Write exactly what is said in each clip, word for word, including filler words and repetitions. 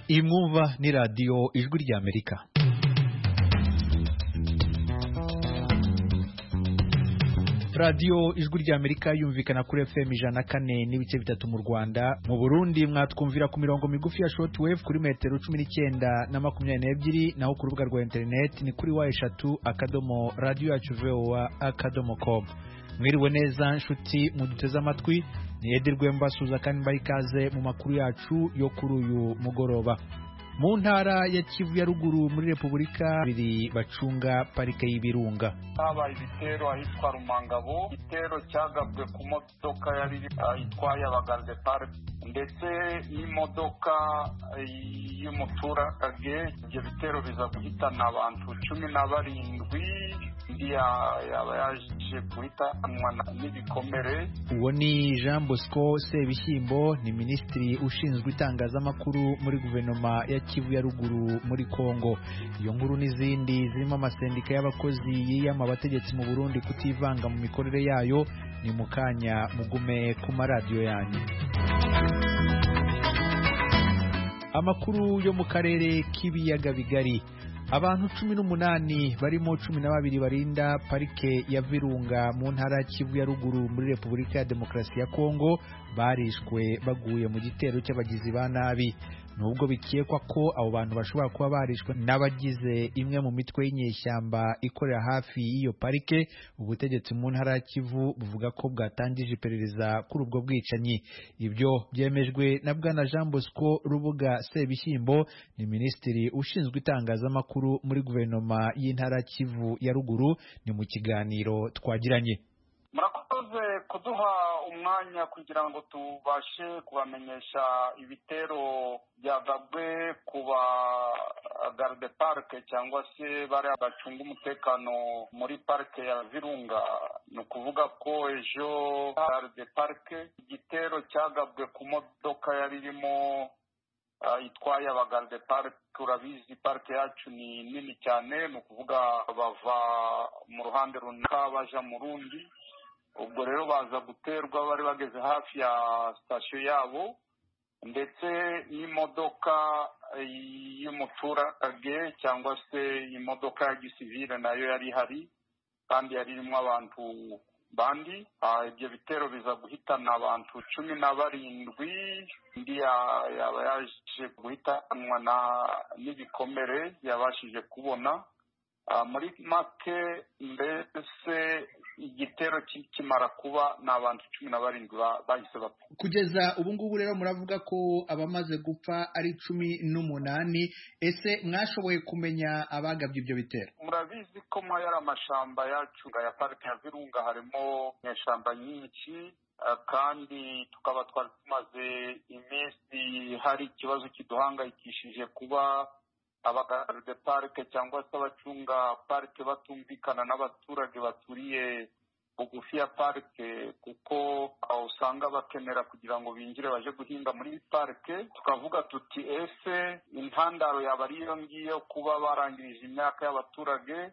Iyi mwumva ni radiyo ijwi ry'Amerika. radiyo ijwi ry'Amerika yumvikana kuri F M ijana na kane n'ibice bitatu mu Rwanda. Mu Burundi mwatwumvira ku mirongo migufi ya shortwave kuri metero cumi n'icyenda na makumyabiri n'ebyiri, naho ku rubuga rwa internet ni kuri wa eshatu akadomo radio yacu voa akadomo com. Mwiriwe neza nshuti muduteze amatwi, ni Edirwe mbasuza kandi mbari kaze mu makuru yacu yo kuri uyu mugoroba. Mu ntara ya Kivu ya ruguru muri Repubulika biri bacunga parike y'Ibirunga. Habaye ibitero ahitwa Rumangabo, igitero cyagabwe ku modoka yari itwaye abagarde park ndetse n'imodoka y'umuturage. Ibyo bitero biza guhitana abantu cumi na barindwi, yaba yaje guhitanwa n'ibikomere. Uwo ni Jean Bosco Sebishyimbo, ni minisitiri ushinzwe itangazamakuru muri guverinoma ya Kivu ya ruguru muri Kongo. Iyo nkuru n'izindi zirimo amasendika y'abakozi yiyama abategetsi mu Burundi kutivanga mu mikorere yayo ni mukanya mugume ku maradiyo yanyu. Amakuru yo mu karere k'ibiyaga bigari. Abantu cumi n'umunani barimo cumi na babiri barinda parike ya Virunga mu ntara Kivu ya ruguru muri Repubulika ya Demokarasi ya Kongo barishwe baguye mu gitero cy'abagizi ba nabi. Nubwo bikekwa ko abo bantu bashobora kuba barishwe n'abagize imwe mu mitwe y'inyeshyamba ikorera hafi y'iyo parike, ubutegetsi mu ntara ya Kivu buvuga ko bwatangije iperereza kuri ubwo bwicanyi. Ibyo byemejwe na Bwana Jean Bosco Rubuga Sebishyimbo, ni minisitiri ushinzwe itangazamakuru muri guverinoma y'intara Kivu ya ruguru, ni mu kiganiro twagiranye. Murakoze kuduha umwanya kugira ngo tubashe kubamenyesha ibitero byagabwe kuba garde park cyangwa se bari abacunga umutekano muri parike ya Virunga. Ni ukuvuga ko ejo garde park igitero cyagabwe ku modoka yari irimo Uh, itwaye abagarde park. Turabizi parike yacu ni nini cyane, ni ukuvuga bava mu ruhande runaka baja mu rundi. Ubwo rero baza guterwa bari bageze hafi ya station yabo, ndetse n'imodoka y'umuturage cyangwa se imodoka ya gisivile nayo yari hari kandi yari irimo abantu bandi. Ibyo bitero biza guhitana abantu cumi na barindwi, ndi yaba yaje guhitanwa n'ibikomere yabashije kubona. Muri make mbese igitero kimara kuba n'abantu cumi na barindwi bahise bapfa. Kugeza ubu ngubu rero muravuga ko abamaze gupfa ari cumi n'umunani. Ese mwashoboye kumenya abagabye ibyo bitero? Murabizi ko muri yari amashamba yacu ya parike ya Virunga harimo inyeshyamba nyinshi, kandi tukaba twari tumaze iminsi hari ikibazo kiduhangayikishije kuba abagarde parike cyangwa se abacunga parike batumvikana n'abaturage baturiye bugufi ya parike, kuko usanga bakenera kugira ngo binjire baje guhinga muri parike. Tukavuga tuti ese intandaro yaba ari iyo ngiyo kuba barangirije imyaka y'abaturage?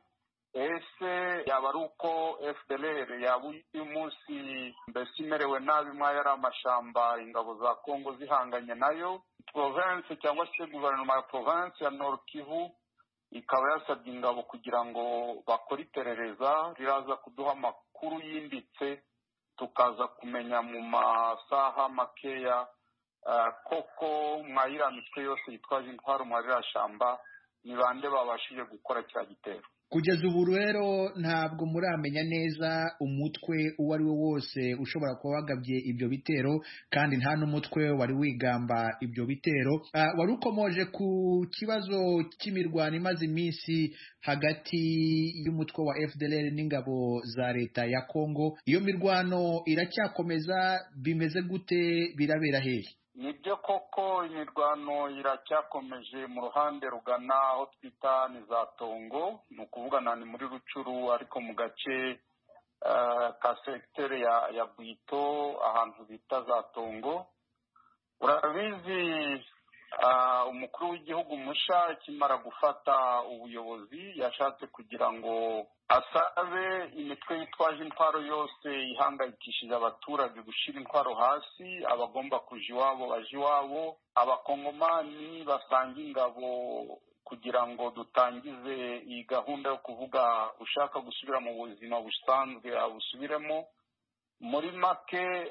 Ese yaba ari uko F D L R yaba uyu munsi mbese imerewe nabi mwa yari amashamba ingabo za Kongo zihanganye nayo? Province cyangwa se guverinoma ya province ya Nord Kivu ikaba yasabye ingabo kugira ngo bakore iperereza riraza kuduha amakuru yimbitse, tukaza kumenya mu masaha makeya uh, koko mwayira mitwe yose yitwaje intwaro mwarira shamba ni bande babashije gukora cya gitero. Kugeza ubu rero ntabwo muramenya neza umutwe uwo ari wo wose ushobora kuba wagabye ibyo bitero, kandi nta n'umutwe wari wigamba ibyo bitero. Uh, wari ukomoje ku kibazo cy'imirwano imaze iminsi hagati y'umutwe wa F D L R n'ingabo za leta ya Kongo. Iyo mirwano iracyakomeza, bimeze gute, birabera hehe? Nibyo koko imirwano iracyakomeje mu ruhande rugana aho twita ni za Tongo, ni ukuvuga ni muri Rucuru ariko mu gace uh, ka secteur ya, ya Bwito ahantu bita za Tongo. Urabizi umukuru w'igihugu musha akimara gufata ubuyobozi yashatse kugira ngo asabe imitwe yitwaje intwaro yose ihangayikishije abaturage gushyira intwaro hasi, abagomba kuja iwabo baje iwabo, abakongomani basanga ingabo kugira ngo dutangize iyi gahunda yo kuvuga ushaka gusubira mu buzima busanzwe abusubiremo. Muri make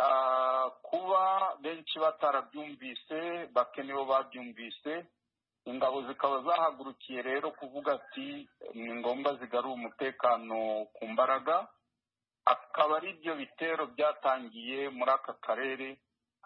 kuba benshi batarabyumvise bake nibo babyumvise, ingabo zikaba zahagurukiye rero kuvuga ati ni ngombwa zigarura umutekano ku mbaraga, akaba ari byo bitero byatangiye muri aka karere.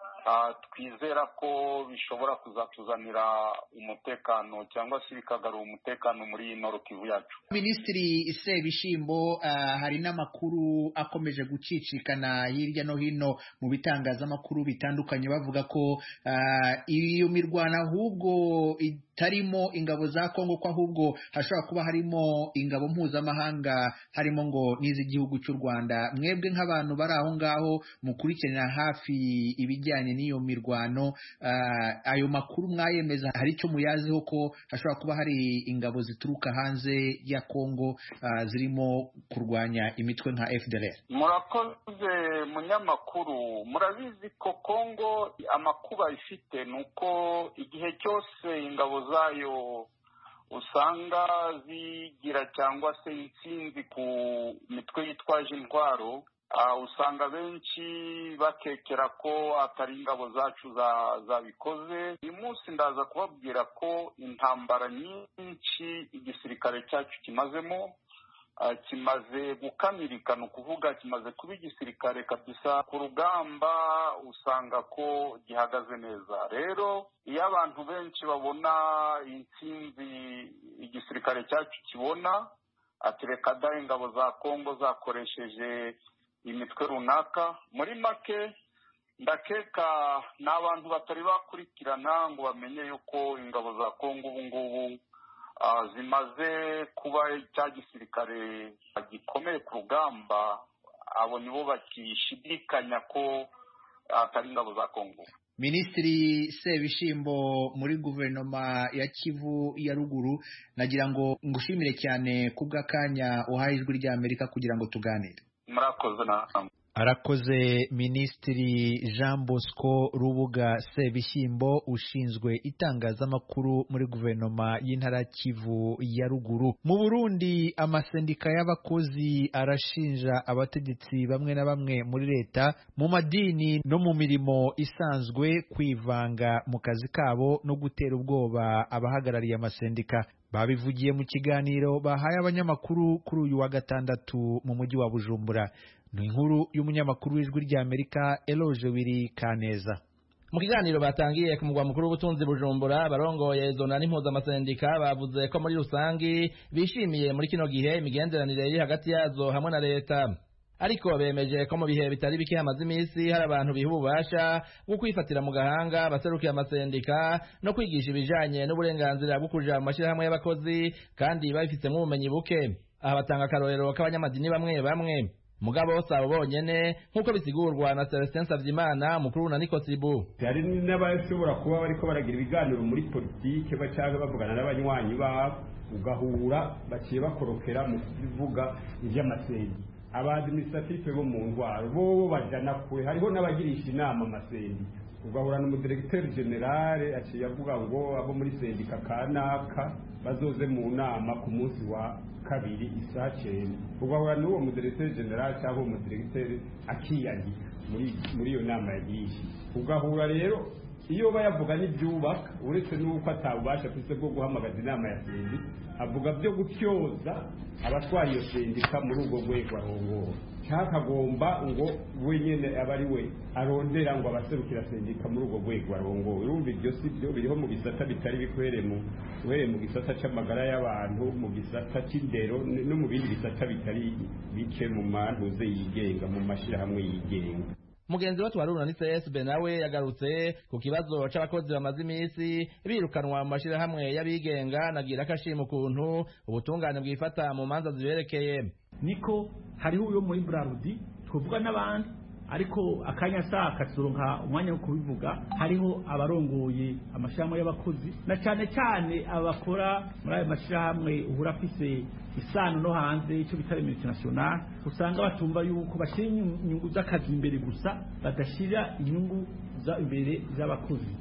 Twizera ko bishobora kuzatuzanira umutekano cyangwa se bikagarura umutekano muri Nord Kivu yacu. Minisitiri Sebishimbo, uh, hari n'amakuru akomeje gucicikana hirya no hino mu bitangazamakuru bitandukanye bavuga ko uh, iyo mirwana ahubwo itarimo ingabo za Kongo, ko ahubwo hashobora kuba harimo ingabo mpuzamahanga harimo ngo n'iz'igihugu cy'u Rwanda. Mwebwe nk'abantu bari aho ngaho mukurikirana hafi ibijyanye n'iyo mirwano, uh, ayo makuru mwayemeza, hari icyo muyaziho ko hashobora kuba hari ingabo zituruka hanze ya Kongo uh, zirimo kurwanya imitwe nka F D L R? Murakoze munyamakuru, murabizi ko Kongo amakuba ifite nuko igihe cyose ingabo zayo usanga zigira cyangwa se intsinzi ku mitwe yitwaje intwaro, Uh, usanga benshi bakekera ko atari ingabo zacu zabikoze. Uyu munsi ndaza kubabwira ko intambara nyinshi igisirikare cyacu kimazemo, uh, kimaze gukamirika, ni ukuvuga kimaze kuba igisirikare kabisa. Ku rugamba usanga ko gihagaze neza. Rero iyo abantu benshi babona intsinzi igisirikare cyacu kibona, ati reka da ingabo za Kongo zakoresheje imitwe runaka, muri make ndakeka n'abantu batari bakurikirana ngo bamenye yuko ingabo za Kongo ubu ngubu uh, zimaze kuba cya gisirikare gikomeye ku rugamba. Abo nibo bakishidikanya ko atari uh, ingabo za Kongo. Minisitiri Sebishimbo, muri guverinoma ya Kivu ya ruguru, nagira ngo ngushimire cyane kubw'akanya uhaye ijwi rya Amerika kugira ngo tuganire. Murakoze na Arakoze Minisitiri Jean Bosco Rubuga Sebishimbo ushinzwe itangazamakuru muri guverinoma y'intara Kivu ya ruguru. Mu Burundi, amasendika y'abakozi arashinja abategetsi bamwe na bamwe muri leta, mu madini no mu mirimo isanzwe kwivanga mu kazi kabo no gutera ubwoba abahagarariye amasendika. Babivugiye mu kiganiro bahaye abanyamakuru kuri uyu wa gatandatu mu mujyi wa Bujumbura. Ni inkuru y'umunyamakuru w'ijwi rya Amerika Eloge Wiri Kaneza. Mu kiganiro batangiye ku mugwa mukuru w'ubutunzi Bujumbura, barongoye zona n'impuzamasendika bavuze ko muri rusangi bishimiye muri kino gihe imigenderanire iri hagati yazo hamwe na leta, ariko bemeje ko mu bihe bitari bike hamaze iminsi hari abantu biha ububasha bwo kwifatira mu gahanga baserukiye amasendika no kwigisha ibijanye n'uburenganzira bwo kuja mu mashyirahamwe y'abakozi kandi babifitemo ubumenyi buke. Aha batanga akarorero k'abanyamadini bamwe bamwe, mugabo sabo bonyene nk'uko bisigurwa na Celestin Savyimana mukuru na Nikosibu. Hari n'abashobora kuba bariko baragira ibiganiro muri politike bacaga bavugana n'abanywanyi babo, ugahura baciye bakorokera mu kuvuga ivy'amasendi. Abadministrative bo mu ndwaro bo bajana kure, hariho n'abagirisha inama amasendi, ugahura n'umudirecteur general aciye avuga ngo abo muri sendika kanaka bazoze mu nama ku munsi wa kabiri isaha cyenda, ugahura n'uwo mudirecteur general cyangwa umudirecteur akiyandika muri muri iyo nama yagirisha. Ugahura rero iyo bayavuga n'ibyubaka, uretse n'uko atabubasha afite bwo guhamagaza inama ya sendi, avuga byo gutyoza abatwara iyo sendika muri ubwo rwego arongora, cyakagomba ngo wenyene aba ari we arondera ngo abaserukira sendika muri ubwo rwego arongora. Urumva ibyo si byo, biriho mu bisata bitari bikwere mu were mu gisata c'amagara y'abantu, mu gisata c'indero no mu bindi bisata bitari bike mu mantuze yigenga, mu mashirahamwe yigenga. Mugenzi wa Twaruna ni C S B nawe yagarutse ku kibazo c'abakozi bamaze iminsi birukanwa mu mashirahamwe y'abigenga, nagira akashima ukuntu ubutungane bwifata mu manza ziberekeye. Niko hariho uyo muri Brarudi twovuga n'abandi ariko akanya saa katuronka umwanya wo kubivuga hariho abarongoye amashirahamwe y'abakozi na cyane cyane abakora muri ayo mashirahamwe uhura afise isano no hanze icyo bita multinational usanga batumva yuko bashyira inyungu z'akazi imbere gusa badashira inyungu za imbere z'abakozi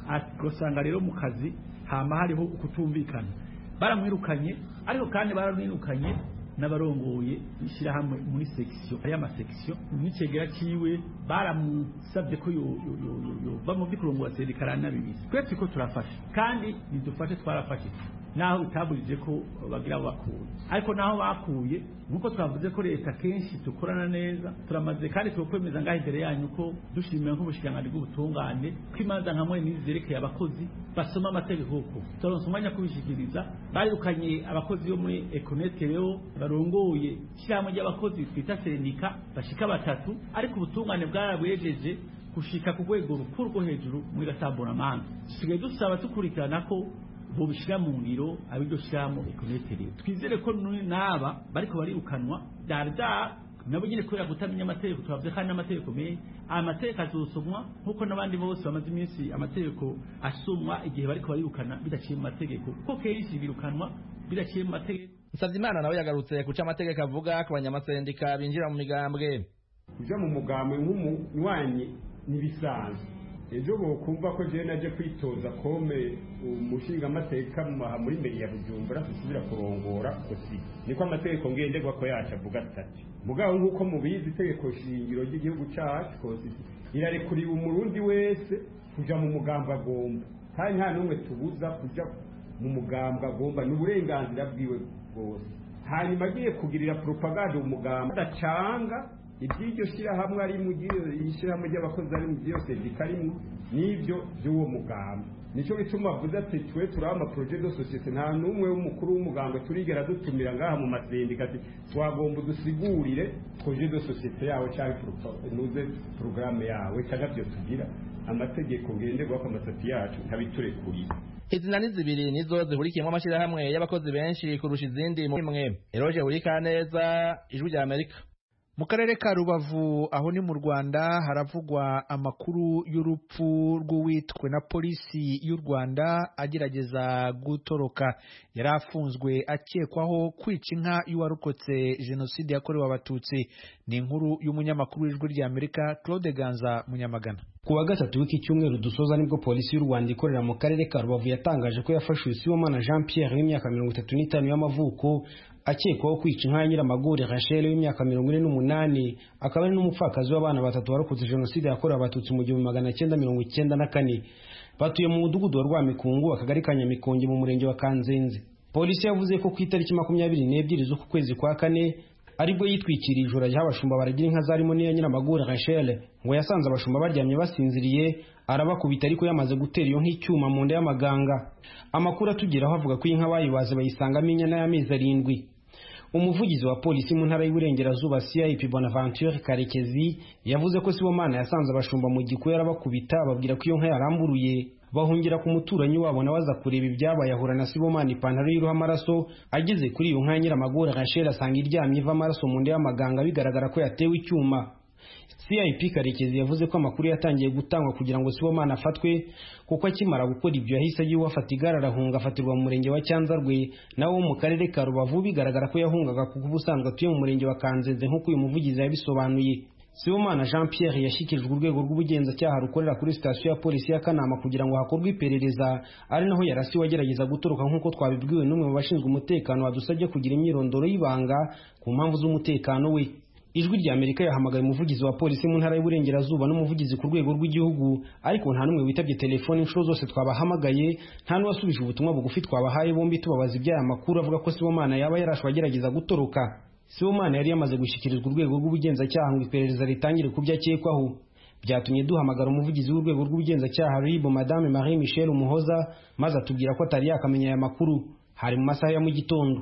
usanga rero mu kazi hama hariho ukutumvikana baramwirukanye ariko kandi baramwirukanye n'abarongoye ishyirahamwe muri section aya ma section n'icegera ciwe baramusabye ko yova mu by'ukurongora serikarana bibiri twese ko turafasha kandi nidufashe twarafashe naho bitaburije ko bagira bakuye ariko naho bakuye nkuko twavuze ko leta kenshi dukorana neza turamaze kandi tukwemeza ngaho imbere yanyu ko dushimira nk'ubushikanganje bw'ubutungane ko imanza nkamwe n'izerekeye abakozi basoma amategeko ko turonse umwanya kubishikiriza barirukanye abakozi bo muri Econet rero barongoye cyangwa ry'abakozi twita sendika bashika batatu ariko ubutungane bwarabwejeje gushika ku rwego rukuru rwo hejuru muri gatabonamanga tusigaye dusaba tukurikirana ko bobishira mu ngiro abiryo shiramo ekoneteri twizere ko naba bariko barirukanwa darda nabo nyine kubera gutamenya amategeko twavuze kandi amategeko me amategeko azosomwa nkuko nabandi bose bamaze iminsi amategeko asomwa igihe bariko barirukana bidaciye mu mategeko kuko kenshi birukanwa bidaciye mu mategeko Musavyimana nawe yagarutse kuca amategeko avuga ku banyamasendika binjira mu migambwe kuja mu mugambwe nk'umunywanyi nibisanzwe ejo bokumva ko je naje kwitoza kome umushinga amateka muri mbere ya Bujumbura tusubira kurongora kosi niko amategeko ngenderwa ko yacu avuga atati mugabo nkuko mubizi itegeko shingiro ry'igihugu cyacu kosi irarekuriye umurundi wese kuja mu mugambwe agomba kandi nta numwe tubuza kuja mu mugambwe agomba n'uburenganzira bwiwe bwose hanyuma agiye kugirira propaganda umugambwe adacanga iby'iryo shyirahamwe ari mu ishyirahamwe ry'abakozi ari mu byose bikarimo n'ibyo by'uwo mugambi nicyo bituma avuze ati twe turi amaprojet de societe nta n'umwe w'umukuru w'umugambwe turigera dutumira ngaha mu masendika ati twagomba dusigurire projet de societe yawe cyangwa nuze programme yawe cyangwa byo tugira amategeko ngenderwa ko amasati yacu ntabiturekuriye izina ni zibiri nizo zihurikiyemo amashyirahamwe y'abakozi benshi kurusha izindi mu imwe Eroge Urikaneza ijwi rya Amerika. Mu karere ka Rubavu aho ni mu Rwanda haravugwa amakuru y'urupfu rw'uwitwe na polisi y'u Rwanda agerageza gutoroka yari afunzwe akekwaho kwica inka y'uwarokotse jenoside yakorewe abatutsi. Ni inkuru y'umunyamakuru w'ijwi rya Amerika Claude Ganza Munyamagana. Ku wa gatatu w'iki cyumweru dusoza nibwo polisi y'u Rwanda ikorera mu karere ka Rubavu yatangaje ko yafashe Sibomana Jean Pierre w'imyaka mirongo itatu n'itanu y'amavuko akekwaho kwica inka ya Nyiramagore Rachel w'imyaka mirongo ine n'umunani akaba ari n'umupfakazi w'abana batatu warokotse jenoside yakorewe abatutsi mu gihumbi magana cyenda mirongo icyenda na kane. Batuye mu mudugudu wa Rwamikungu akagari ka Nyamikonge mu murenge wa Kanzenze. Polisi yavuze ko ku itariki makumyabiri n'ebyiri z'uku kwezi kwa kane aribwo yitwikiriye ijoro ry'abashumba baragira inka zarimo n'iya Nyiramagore Rachel ngo yasanze abashumba baryamye basinziriye arabakubita ariko yamaze gutera iyo nk'icyuma mu nda y'amaganga. Amakuru atugeraho avuga ko inka bayibaze bayisangamo inyana y'amezi arindwi. Umuvugizi wa polisi mu ntara y'Iburengerazuba C I P Bonaventure Karekezi yavuze ko Sibomana yasanze abashumba mu gikuyu arabakubita babwira ko iyo nka yaramburuye bahungira ku muturanyi wabo nawe aza kureba ibyabaye ahura na Sibomana ipantaro y'uruhu amaraso ageze kuri iyo nka ya Nyiramagore Rachel asanga iryamye iva amaraso mu nda y'amaganga bigaragara ko yatewe icyuma. C I P Karekezi yavuze ko amakuru yatangiye gutangwa kugira ngo Sibomana afatwe kuko akimara gukora ibyo yahise agiye wafata igare arahunga afatirwa mu murenge wa Cyanzarwe nawo wo mu karere ka Rubavu bigaragara ko yahungaga kuko ubusanzwe atuye mu murenge wa Kanzenze nk'uko uyu muvugizi yabisobanuye. Sibomana Jean Pierre yashyikirijwe urwego rw'ubugenzacyaha rukorera kuri sitasiyo ya polisi ya Kanama kugira ngo hakorwe iperereza ari naho yarasi wagerageza gutoroka nk'uko twabibwiwe n'umwe mu bashinzwe umutekano wadusabye kugira imyirondoro y'ibanga ku mpamvu z'umutekano we. Ijwi rya Amerika yahamagaye umuvugizi wa polisi mu ntara y'Iburengerazuba n'umuvugizi ku rwego rw'igihugu ariko nta numwe witabye telefone inshuro zose twabahamagaye nta n'uwasubije ubutumwa bugufi twabahaye bombi tubabaza iby'aya makuru avuga ko Sibomana yaba yarashwe agerageza gutoroka. Sibomana yari yamaze gushyikirizwa urwego rw'ubugenzacyaha ngo iperereza ritangire ku byo akekwaho. Byatumye duhamagara umuvugizi w'urwego rw'ubugenzacyaha R I B Madame Marie Michel Umuhoza maze atubwira ko atari yakamenya aya makuru. Hari mu masaha ya mu gitondo.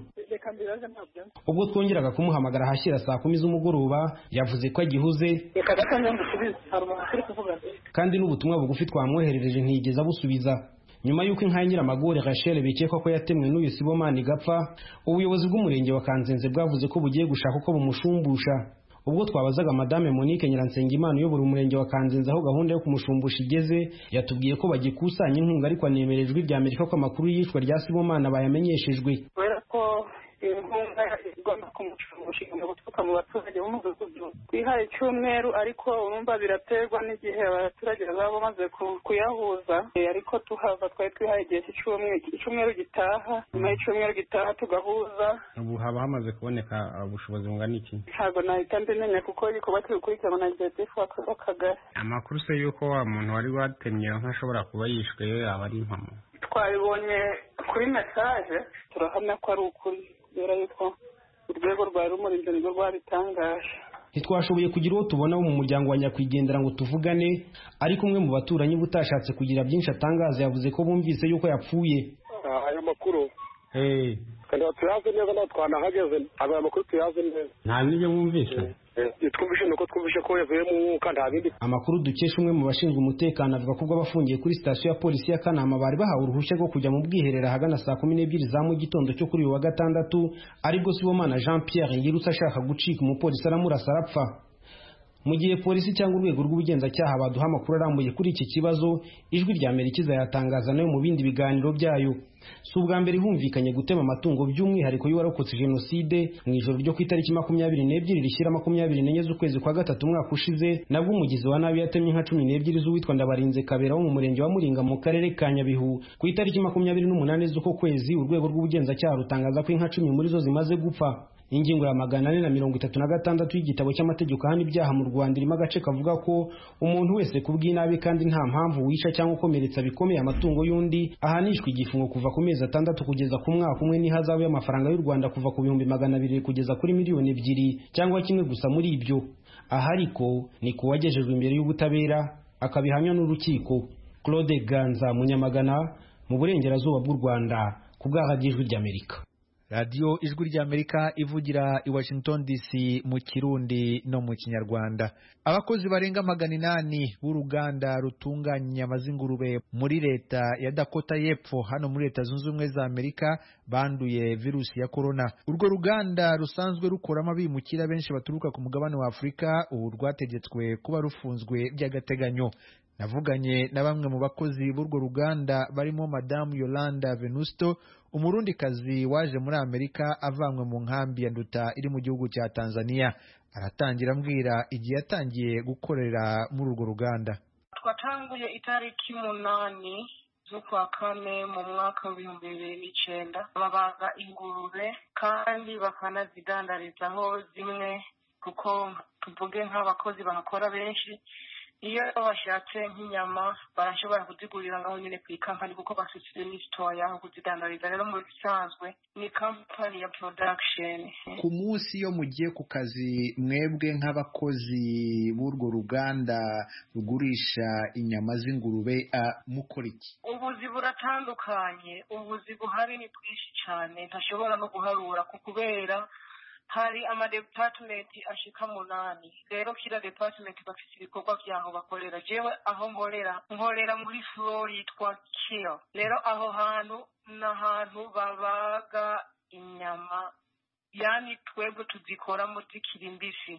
Ubwo twongeraga kumuhamagara hashira saa kumi z'umugoroba yavuze ko agihuze kandi n'ubutumwa bugufi twamwoherereje ntiyigeze abusubiza. Nyuma y'uko inka ya Nyiramagore Rachel bikekwa ko yatemwe n'uyu Sibomana igapfa, ubuyobozi bw'umurenge wa Kanzenze bwavuze ko bugiye gushaka uko bumushumbusha. ubwo twabazaga madame Monique Nyiransengimana uyobora umurenge wa Kanzenze aho gahunda yo kumushumbusha igeze yatubwiye ko bagikusanya inkunga ariko anemerejwe irya Amerika ko amakuru y'ishwa rya Sibomana bayamenyeshejwe. Kubera ko inkunga igomba kumushumbusha igomba guturuka mu baturage b'umudugudu twihaye icyumweru ariko urumva biraterwa n'igihe abaturage baba bamaze kuyahuza ariko tuhava twari twihaye igihe cy'icyumweru gitaha nyuma y'icyumweru gitaha tugahuza. Ubu haba hamaze kuboneka ubushobozi bungana iki? Ntabwo nahita mbimenya kuko igikorwa kiri gukurikirana na executive w'akagari. Amakuru se yuko wa muntu wari watemye nk'ashobora kuba yishwe yo yaba ari impamo? Twabibonye kuri message turahamya ko ari ukuri kubera yuko urwego rwa Rumurinzi nirwo rwabitangaje. Ntitwashoboye kugira uwo tubona wo mu muryango wa nyakwigendera ngo tuvugane, ariko umwe mu baturanyi butashatse kugira byinshi atangaza yavuze ko bumvise yuko yapfuye. Ayo makuru eh kandi tuyaze neza no twanahageze aba makuru tuyaze neza. Nta nibyo mwumvise? Twumvishe nuko twumvishe ko yavuye mu mwuka nta bindi. Amakuru dukesha umwe mu bashinzwe umutekano avuga ko bafungiye kuri station ya polisi ya Kanama bari bahawe uruhushya rwo kujya mu bwiherera hagana saa kumi n'ebyiri za mu gitondo cyo kuri uyu wa gatandatu, aribwo Sibomana Jean Pierre yirutse ashaka gucika umupolisi aramurasa arapfa. Mu gihe polisi cyangwa urwego rw'ubugenzacyaha baduha amakuru arambuye kuri iki kibazo, ijwi rya Amerika izayatangaza nayo mu bindi biganiro byayo. Si ubwa mbere humvikanye gutema amatungo by'umwihariko y'uwarokotse jenoside mu ijoro ryo ku itariki makumyabiri n'ebyiri rishyira makumyabiri n'enye z'ukwezi kwa gatatu umwaka ushize, nabwo umugizi wa nabi yatemye inka cumi n'ebyiri z'uwitwa Ndabarinze Kabera wo mu murenge wa Muringa mu karere ka Nyabihu. Ku itariki makumyabiri n'umunani z'uko kwezi urwego rw'ubugenzacyaha rutangaza ko inka cumi muri zo zimaze gupfa. Ingingo ya magana ane na mirongo itatu na gatandatu y'igitabo cy'amategeko ahana ibyaha mu Rwanda irimo agace kavuga ko umuntu wese kubw'inabi kandi nta mpamvu wisha cyangwa ukomeretsa bikomeye amatungo y'undi ahanishwa igifungo kuva ku mezi atandatu kugeza ku mwaka umwe n'ihazabu y'amafaranga y'u Rwanda kuva ku bihumbi magana abiri kugeza kuri miliyoni ebyiri cyangwa kimwe gusa muri ibyo. Aha ariko ni kuwagejejwe imbere y'ubutabera akabihamya n'urukiko. Claude Ganza Munyamagana mu burengerazuba bw'u Rwanda ku bw'ahagijwe ry'Amerika. Radio Ijwi ry'Amerika ivugira i Washington D C mu Kirundi no mu Kinyarwanda. Abakozi barenga magana inani b'uruganda rutunganya inyama z'ingurube muri leta ya Dakota y'Epfo hano muri Leta Zunze Ubumwe za Amerika banduye virusi ya corona. Urwo ruganda rusanzwe rukoramo abimukira benshi baturuka ku mugabane wa Afurika ubu rwategetswe kuba rufunzwe by'agateganyo. Navuganye na bamwe mu bakozi b'urwo ruganda barimo Madamu Yolanda Venusto, umurundikazi waje muri Amerika avanywe mu nkambi ya Nduta iri mu gihugu cya Tanzania. Aratangira ambwira igihe yatangiye gukorera muri urwo ruganda. Twatanguye itariki munani z'ukwa kane mu mwaka w'ibihumbi bibiri n'icyenda. Babaga ingurube kandi bakanazidandarizaho zimwe kuko tuvuge nk'abakozi bahakora benshi. Iyo bashatse nk'inyama barashobora kuzigurira ngaho nyine ku ikampani kuko bafite n'isitoya yaho kuzidandariza. Rero mu bisanzwe ni company ya production. Ku munsi iyo mugiye ku kazi mwebwe nk'abakozi b'urwo ruganda rugurisha inyama z'ingurube mukora iki? Ubuzi buratandukanye, ubuzi buhari ni bwinshi cyane ntashobora no guharura kubera hari ama department ashika munani. Rero kila department bafite ibikorwa byaho bakorera. Jewe aho nkorera nkorera muri floor yitwa kill. Rero aho hantu n'ahantu babaga inyama, yani twebwe tuzikoramo zikiri mbisi,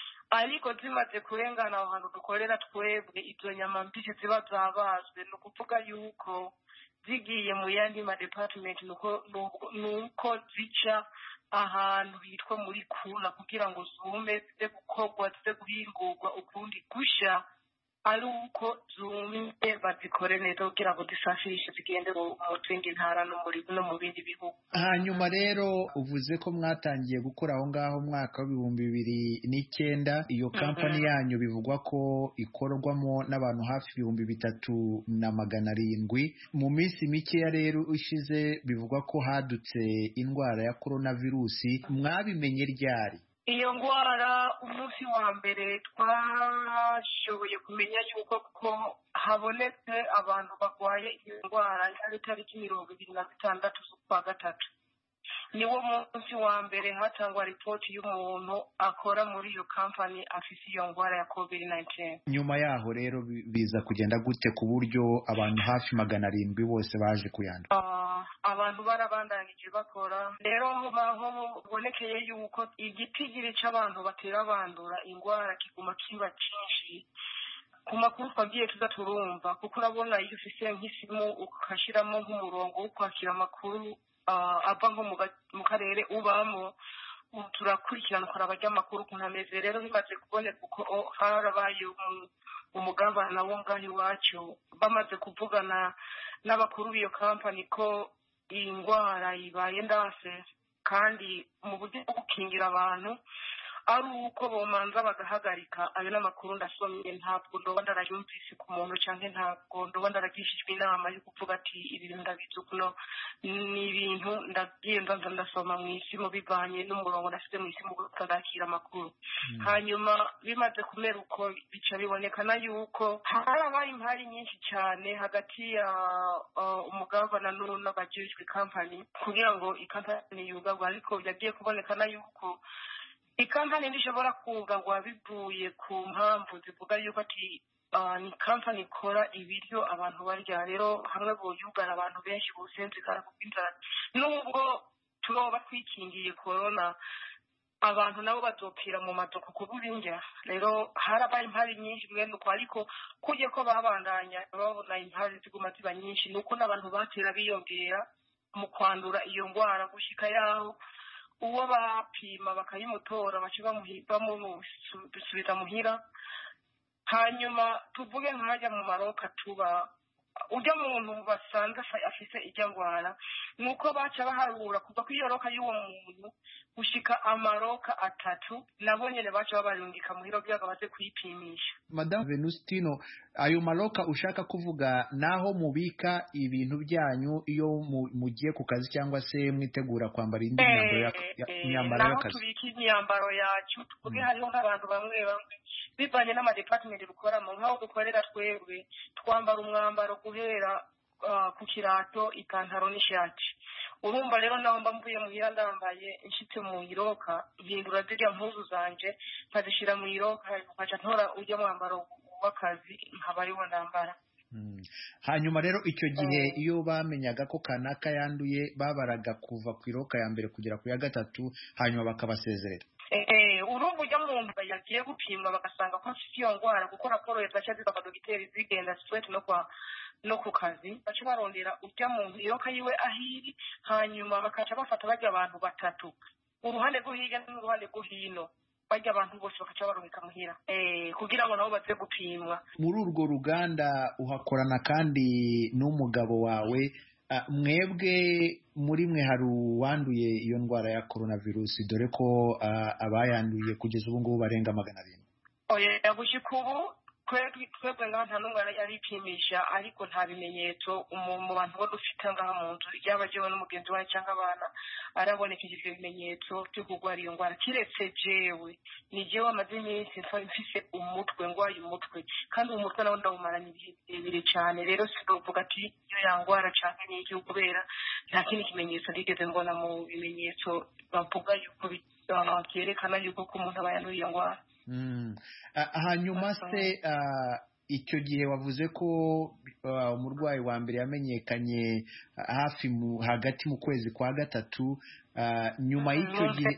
ariko zimaze kurengana aho hantu dukorera twebwe izo nyama mbisi ziba zabazwe. No kuvuga yuko zigiye mu yandi ma department nuko nuko zica ahantu hitwa muri kuna kugira ngo zume zize gukorwa zize guhingurwa ukundi gusha, ari uko zume bazikore neza kugira ngo zisafishe zigende mu zindi ntara no muri no mu bindi bihugu. Hanyuma rero uvuze ko mwatangiye gukora aho ngaho mwaka w'ibihumbi bibiri n'icyenda. Iyo kampani yanyu bivugwa ko ikorwamo n'abantu hafi ibihumbi bitatu na magana arindwi. Mu minsi mikeya rero ishize bivugwa ko hadutse indwara ya coronavirusi. Mwabimenye ryari? Iyo ngwara umunsi wa mbere twashoboye kumenya yuko ko habonetse abantu bagwaye iyo ngwara ari tariki mirongo ibiri na zitandatu z'ukwa gatatu. niwo munsi wa mbere hatangwa ripoti y'umuntu akora muri iyo kampani afise iyo ngwara ya covid nineteen. Nyuma yaho rero biza kugenda gute ku buryo abantu hafi magana arindwi bose baje kuyandura? Uh, abantu barabandanyije bakora rero aho bonekeye yuko igitigiri c'abantu batera bandura ingwara kiguma kiba cyinshi. Ku makuru twagiye tuza turumva kuko urabona iyo ufise nk'isimu ukashiramo nk'umurongo wo kwakira amakuru uh, ava nko mu karere ubamo, turakurikirana ukaraba ry'amakuru ukuntu ameze. Rero bimaze kuboneka uko harabaye umugabana wo ngaho iwacu bamaze kuvugana n'abakuru b'iyo kampani ko iyi ndwara ibaye ndase, kandi mu buryo bwo gukingira abantu ari uko bomanza bagahagarika ayo n'amakuru ndasomye. Ntabwo ndoba ndarayumvise ku muntu canke ntabwo ndoba ndaragishijwe inama yo kuvuga ati ibintu ndabizi kuno ni ibintu ndagiye ndanza ndasoma mw'isi mu bivanye n'umurongo nasize mw'isi mu gutandakira amakuru. mm. Hanyuma bimaze kumera uko bica bibonekana yuko harabaye impari nyinshi cyane hagati ya uh, umugabana n'abajejwe kampani kugira ngo ikampani yugagwa, ariko yagiye kubonekana yuko ikampani ndishobora kuga ngo abivuye ku mpamvu zivuga yuko ati uh, ni kampani ikora ibiryo abantu barya. Rero hamwe boyugara abantu benshi bosenzikara ku inzara, nubwo turoba twikingiye corona abantu nabo bazopfira mu madoko kubura indya. Rero harabaye impari nyinshi mwene uko, ariko kuje ko babandanya babona impari ziguma ziba nyinshi nuko n'abantu batera biyongera mu kwandura iyo ngwara gushika yaho uwo bapima bakayimutora baca bamusubiza muhira. Hanyuma tuvuge nkajya mu maroka tuba ujya muntu basanze afise ijya ngwara nuko baca baharura kuva ku iyo roka y'uwo muntu gushika amaroka atatu nabo nyene baca babarungika muhira kugira baze kwipimisha. Madame Venustino, ayo maroka ushaka kuvuga naho mubika ibintu byanyu iyo mugiye ku kazi cyangwa se mwitegura kwambara indi myambaro y'akazi? Naho tubika imyambaro yacu tuvuge mm. hariho nk'abantu bamwe bamwe bivanye n'amadepartment dukoramo, nk'aho dukorera twebwe twambara umwambaro guhera uh, ku kirato, ipantaro n'ishati. Urumva rero naho mba mvuye muhira ndambaye nshitse mu iroka mpindura zirya mpuzu zanje nkazishira mu iroka nkaca ntora ujya mwambaro w'akazi nkaba ariwo ndambara. Hmm. Hanyuma rero icyo gihe mm. iyo bamenyaga ko kanaka yanduye babaraga kuva ku iroka ya mbere kugera ku ya gatatu hanyuma bakabasezerera. Eh, urumva ujya muntu yagiye gupimwa bagasanga ko afite iyo ngwara kuko raporo yazaca ziva kwa dogiteri zigenda straight no kwa no ku kazi baca barondera ujya muntu iroka yiwe ahiri, hanyuma bakaca bafata bajya abantu batatu uruhande rwo hirya n'uruhande rwo hino, bajya abantu bose bakaca barumika muhira eh kugira ngo nabo baze gupimwa. Muri urwo ruganda uhakorana kandi n'umugabo wawe. Uh, mwebwe muri mwe hari uwanduye iyo ndwara ya coronavirus dore ko uh, abayanduye kugeza ubu ngubu barenga magana arindwi? Oya gushika ubu twebwe ngaho nta n'umwe aripimisha, ariko nta bimenyetso mu bantu bo dufite ngaha mu nzu yaba jewe n'umugenzi wawe cyangwa abana arabonekeje ibyo bimenyetso byo kurwara iyo ndwara, kiretse jewe ni jewe amaze iminsi mfise umutwe ngwaye umutwe, kandi uwo mutwe nawo ndawumaranye ibihe birebire cyane. Rero sinovuga ati iyo yangwara canke n'iki kubera nta kindi kimenyetso ndigeze mbona mu bimenyetso bavuga yuko byerekana yuko ko umuntu aba yanduye iyo ndwara. Mm. Uh, hanyuma se uh, icyo gihe wavuze ko uh, umurwayi wa mbere yamenyekanye uh, hafi mu hagati mu kwezi kwa gatatu uh, nyuma y'icyo gihe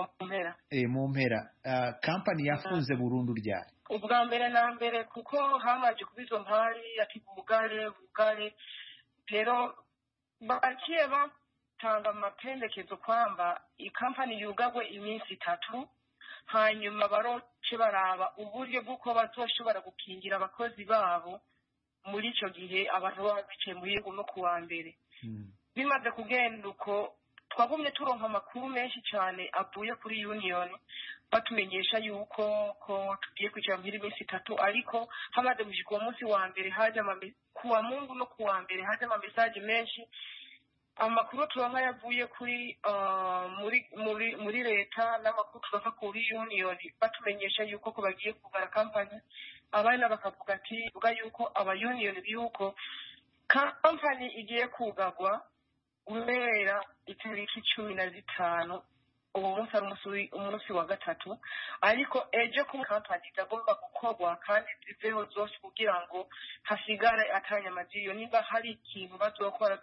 eh mu mpera uh, company yafunze burundu ryari? Ubwa mbere na mbere kuko hamaje kubizo mpari ati bugare bugare rero bakiye batanga amapendekezo kwamba i company yugagwe iminsi itatu, hanyuma baroce baraba uburyo bw'uko bazoshobora gukingira abakozi babo muri icyo gihe abantu baba bicaye mu yego no kuwa mbere. mm. Bimaze kugenda uko twagumye turonka amakuru menshi cyane avuye kuri union batumenyesha yuko ko tugiye kwicara muri iminsi itatu, ariko hamaze gushika uwo munsi wa mbere haje kuwa Mungu no kuwa mbere haje ama message menshi. Amakuru turonka yavuye kuri uh, muri muri muri leta n'amakuru turonka kuri union batumenyesha yuko ko bagiye kugara kampani, abana bakavuga ati uga yuko aba union yuko kampani igiye kugagwa guhera itariki cumi na zitanu uwo munsi ari umunsi umunsi wa gatatu ariko ejo ku kampani igomba gukorwa kandi ziveho zose kugira ngo hasigare atanyamagiriyo niba hari ikintu bazokora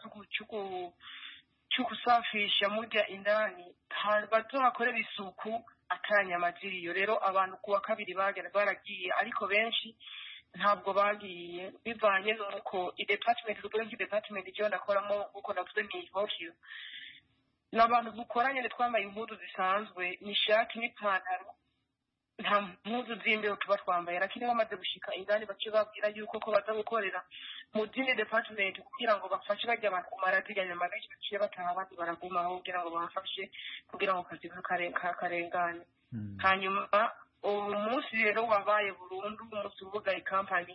cy'ukusafisha murya indani bazohakorera isuku atanyamagiriyo. rero abantu kuwa kabiri bagera baragiye ariko benshi ntabwo bagiye bivanye n'uko i-department ruguru nk'i-department icyo ndakoramo uko navuze ni hokiyo n'abantu dukoranye twambaye impuzu zisanzwe n'ishati n'ipantaro nta mpuzu z'imbeho tuba twambaye lakini bamaze gushika indani bace babwira yuko ko baza gukorera mu dini department kugira ngo bafashe bajya abantu kumara ziganya magaje baciye bataha abandi baragumaho kugira ngo bafashe kugira ngo kazi kakarengane. hanyuma uwo munsi rero wabaye burundu umunsi uvuga ikampani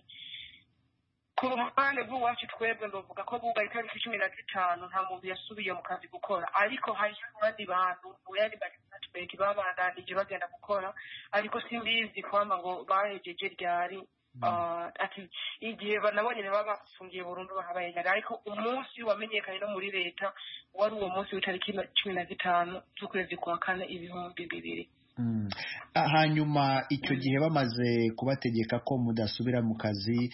ku ruhande rw'iwacu twebwe ndavuga ko bugaye itariki cumi na zitanu nta muntu yasubiye mu kazi gukora ariko hari abandi bantu yari bari batweke babandanije bagenda gukora ariko simbizi kwamba ngo bahejeje ryari ati igihe banabonye baba bafungiye burundu bahabaye ariko umunsi wamenyekanye no muri leta wari uwo munsi w'itariki cumi na zitanu z'ukwezi kwa kane ibihumbi bibiri. hanyuma icyo gihe bamaze kubategeka ko mudasubira mu kazi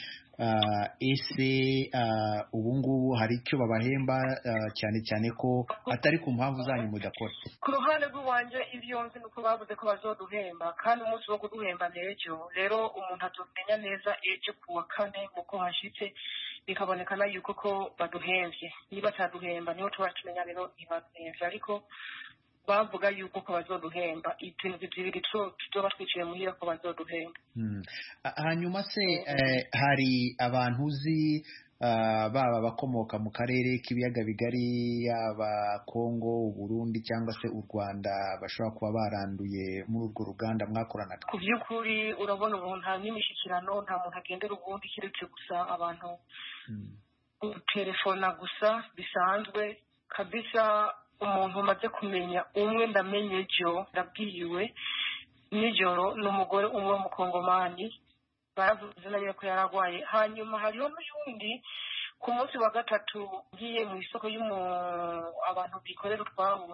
ese ubu ngubu hari icyo babahemba cyane cyane ko atari ku mpamvu zanyu mudakora? ku ruhande rw'iwanjye ibyo nzi ni uko bavuze ko bazoduhemba kandi umunsi wo kuduhemba n'ejo rero umuntu atumenya neza ejo ku wa kane uko hashyitse bikabonekana yuko ko baduhembye niba ataduhemba niho tuba tumenya rero ntibaduhembye ariko bavuga yuko ko bazoduhemba ibintu bibiri tuzoba twicaye muhira ko bazoduhemba. hanyuma se hari abantu uzi baba abakomoka mu karere k'ibiyaga bigari yaba Kongo, Burundi cyangwa se u Rwanda bashobora kuba baranduye muri urwo ruganda mwakoranaga? ku by'ukuri urabona ubu nta n'imishyikirano nta muntu agendera ubundi kiretse gusa abantu telefona gusa bisanzwe kabisa. umuntu umaze kumenya umwe ndamenye ejo ndabwiwe nijoro ni umugore umwe w'umukongomani baravuze nayo ko yaragwaye. hanyuma hariho n'undi ku munsi wa gatatu ngiye mu isoko y'umu abantu bikorera utwabo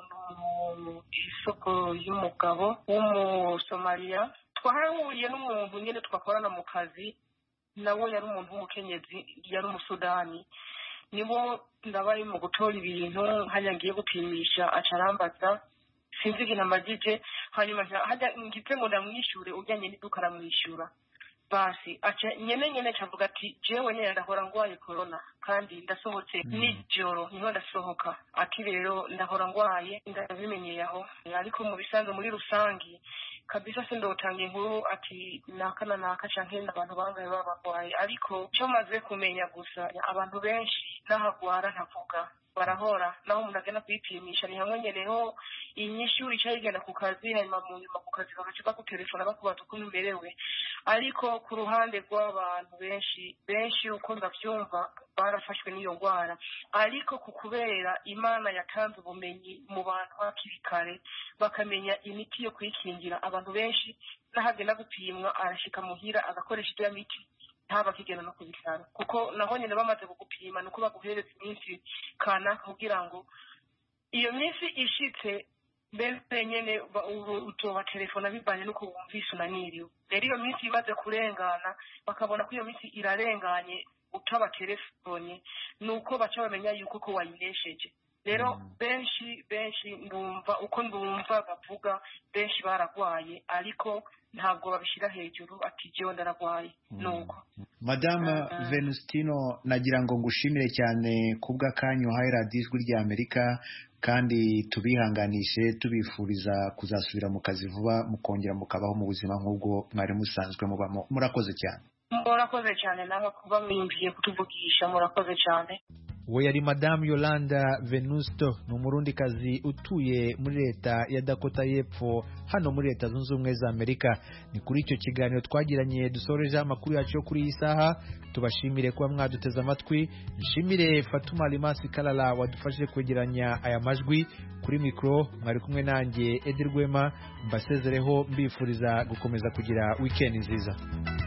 mu isoko y'umugabo w'umusomaliya twahahuriye n'umuntu nyine twakorana mu kazi nawe yari umuntu w'umukenyezi yari umusudani nibo ndabaye mu gutora ibintu hajya ngiye gupimisha acarambaza sinzi ikintu amagije hanyuma hajya ngize ngo ndamwishyure ujyanye n'iduka aramwishyura basi aca nyene nyene cavuga ati jewe nyene ndahora ngwaye corona kandi ndasohotse nijoro niho ndasohoka ati rero ndahora ngwaye ndabimenyeye aho ariko mu bisanzwe muri rusangi kabisa sindotanga inkuru ati nakana naka canke abantu bangaye babagwaye ariko cyo maze kumenya gusa abantu benshi n'ahagwara ntavuga barahora naho umuntu agenda kwipimisha ni hamwe nyeneho inyishu icayigenda ku kazi hanyuma mu nyuma ku kazi bagaca bagutelefona bakubaza uko umerewe ariko ku ruhande rw'abantu benshi benshi uko ndavyumva barafashwe n'iyo ngwara ariko ku kubera Imana yatanze ubumenyi mu bantu hakiri kare bakamenya imiti yo kwikingira abantu benshi n'ahagenda gupimwa arashika muhira agakoresha iyo miti ntaba kigena no kubitaro kuko naho nyine bamaze kugupima nuko baguhereza iminsi kana kugira ngo iyo minsi ishitse mbese nyene utoba telefona bivanye nuko wumvise unaniriwe rero iyo minsi imaze kurengana bakabona ko iyo minsi irarenganye utaba telefone nuko baca bamenya yuko ko wayinesheje rero benshi benshi ndumva uko ndumva bavuga benshi baragwaye ariko ntabwo babishira hejuru ati jewe ndaragwaye nuko. Madame Venustino nagira ngo ngushimire cyane kubwa kanyu haye Radio Ijwi rya Amerika kandi tubihanganishe tubifuriza kuzasubira mu kazi vuba mukongera mukabaho mu buzima nk'ubwo mwari musanzwe mubamo. Murakoze cyane. Murakoze cyane naho kuba mwimbiye kutuvugisha murakoze cyane. we yari Madame Yolanda Venusto ni umurundikazi utuye muri leta ya Dakota y'Epfo hano muri leta zunze ubumwe za Amerika. Ni kuri icyo kiganiro twagiranye dusoreje amakuru yacu yo kuri iyi saha. Tubashimire kuba mwaduteze amatwi. Nshimire Fatuma Limasi Kalala wadufashije kwegeranya aya majwi. Kuri mikro mwari kumwe nanjye Edi Rwema, mbasezereho mbifuriza gukomeza kugira weekend nziza.